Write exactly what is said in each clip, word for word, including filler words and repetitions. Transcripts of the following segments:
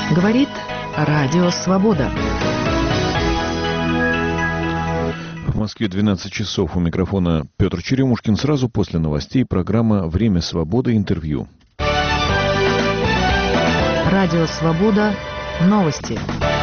Говорит Радио Свобода. В Москве двенадцать часов. У микрофона Петр Черемушкин. Сразу после новостей программа «Время свободы. Интервью». Радио Свобода. Новости.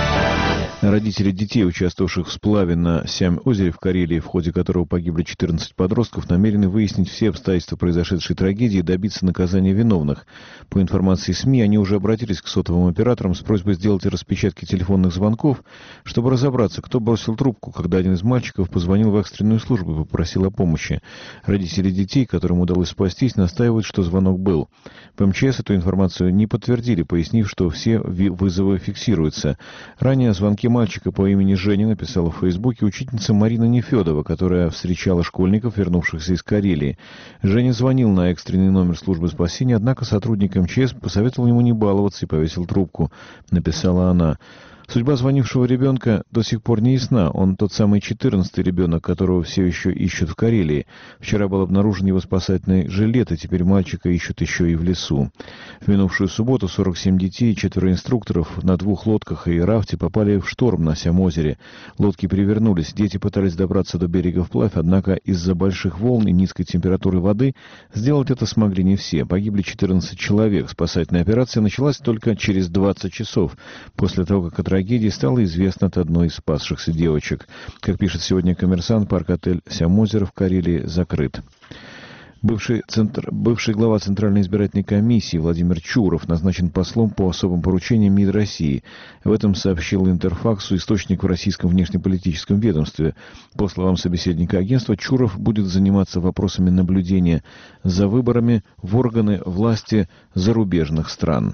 Родители детей, участвовавших в сплаве на Сямь-озере в Карелии, в ходе которого погибли четырнадцать подростков, намерены выяснить все обстоятельства произошедшей трагедии и добиться наказания виновных. По информации СМИ, они уже обратились к сотовым операторам с просьбой сделать распечатки телефонных звонков, чтобы разобраться, кто бросил трубку, когда один из мальчиков позвонил в экстренную службу и попросил о помощи. Родители детей, которым удалось спастись, настаивают, что звонок был. В МЧС эту информацию не подтвердили, пояснив, что все вызовы фиксируются. Ранее звонки мальчика по имени Женя написала в Фейсбуке учительница Марина Нефедова, которая встречала школьников, вернувшихся из Карелии. Женя звонил на экстренный номер службы спасения, однако сотрудник МЧС посоветовал ему не баловаться и повесил трубку, написала она. Судьба звонившего ребенка до сих пор не ясна. Он тот самый четырнадцатый ребенок, которого все еще ищут в Карелии. Вчера был обнаружен его спасательный жилет, и теперь мальчика ищут еще и в лесу. В минувшую субботу сорок семь детей и четверо инструкторов на двух лодках и рафте попали в шторм на Сямь-озере. Лодки перевернулись. Дети пытались добраться до берега вплавь, однако из-за больших волн и низкой температуры воды сделать это смогли не все. Погибли четырнадцать человек. Спасательная операция началась только через двадцать часов после того, как от трагедии стало известно от одной из спасшихся девочек. Как пишет сегодня «Коммерсант», парк-отель Сямь-озеро в Карелии закрыт. Бывший, центр, бывший глава Центральной избирательной комиссии Владимир Чуров назначен послом по особым поручениям МИД России. В этом сообщил Интерфаксу источник в российском внешнеполитическом ведомстве. По словам собеседника агентства, Чуров будет заниматься вопросами наблюдения за выборами в органы власти зарубежных стран.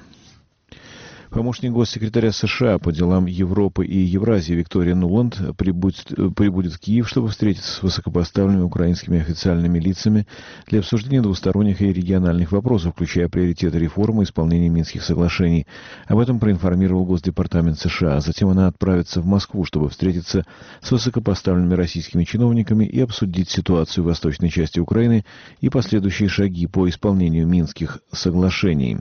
Помощник госсекретаря США по делам Европы и Евразии Виктория Нуланд прибудет, прибудет в Киев, чтобы встретиться с высокопоставленными украинскими официальными лицами для обсуждения двусторонних и региональных вопросов, включая приоритеты реформы и исполнения Минских соглашений. Об этом проинформировал Госдепартамент США. Затем она отправится в Москву, чтобы встретиться с высокопоставленными российскими чиновниками и обсудить ситуацию в восточной части Украины и последующие шаги по исполнению Минских соглашений.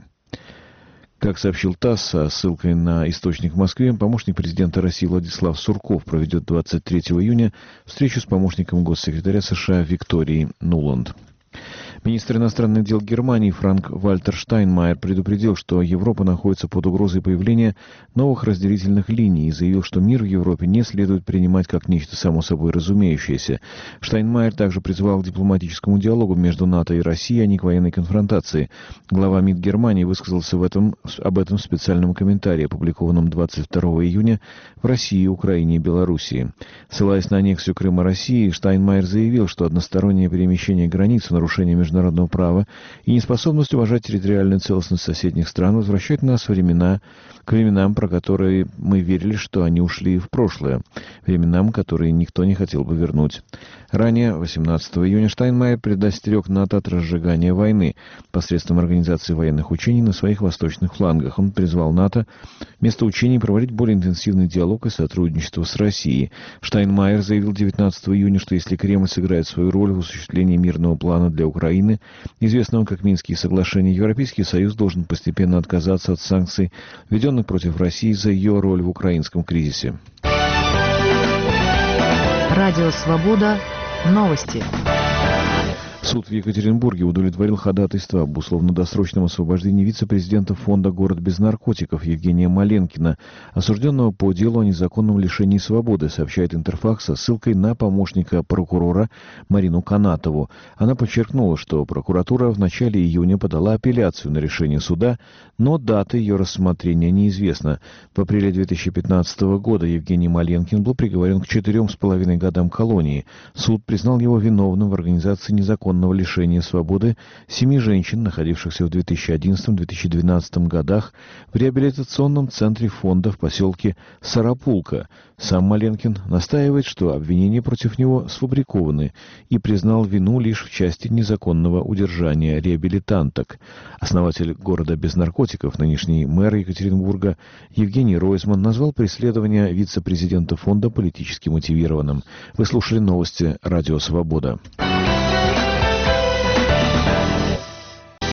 Как сообщил ТАСС со ссылкой на источник в Москве, помощник президента России Владислав Сурков проведет двадцать третьего июня встречу с помощником госсекретаря США Викторией Нуланд. Министр иностранных дел Германии Франк-Вальтер Штайнмайер предупредил, что Европа находится под угрозой появления новых разделительных линий и заявил, что мир в Европе не следует принимать как нечто само собой разумеющееся. Штайнмайер также призвал к дипломатическому диалогу между НАТО и Россией, а не к военной конфронтации. Глава МИД Германии высказался в этом, об этом в специальном комментарии, опубликованном двадцать второго июня в России, Украине и Белоруссии. Ссылаясь на аннексию Крыма России, Штайнмайер заявил, что одностороннее перемещение границ в нарушение международного права и неспособность уважать территориальную целостность соседних стран возвращает нас времена, к временам, про которые мы верили, что они ушли в прошлое, временам, которые никто не хотел бы вернуть. Ранее, восемнадцатого июня, Штайнмайер предостерег НАТО от разжигания войны посредством организации военных учений на своих восточных флангах. Он призвал НАТО вместо учений проводить более интенсивный диалог и сотрудничество с Россией. Штайнмайер заявил девятнадцатого июня, что если Кремль сыграет свою роль в осуществлении мирного плана для Украины, известного как Минские соглашения, Европейский Союз должен постепенно отказаться от санкций, введенных против России за ее роль в украинском кризисе. Радио «Свобода». Новости. Суд в Екатеринбурге удовлетворил ходатайство об условно-досрочном освобождении вице-президента фонда «Город без наркотиков» Евгения Маленкина, осужденного по делу о незаконном лишении свободы, сообщает Интерфакс со ссылкой на помощника прокурора Марину Канатову. Она подчеркнула, что прокуратура в начале июня подала апелляцию на решение суда, но дата ее рассмотрения неизвестна. В апреле две тысячи пятнадцатого года Евгений Маленкин был приговорен к четырем с половиной годам колонии. Суд признал его виновным в организации незаконного лишения свободы семи женщин, находившихся в две тысячи одиннадцатом — две тысячи двенадцатом годах в реабилитационном центре фонда в поселке Сарапулка. Сам Маленкин настаивает, что обвинения против него сфабрикованы, и признал вину лишь в части незаконного удержания реабилитанток. Основатель «Города без наркотиков», нынешний мэр Екатеринбурга Евгений Ройзман, назвал преследование вице-президента фонда политически мотивированным. Вы слушали новости «Радио Свобода».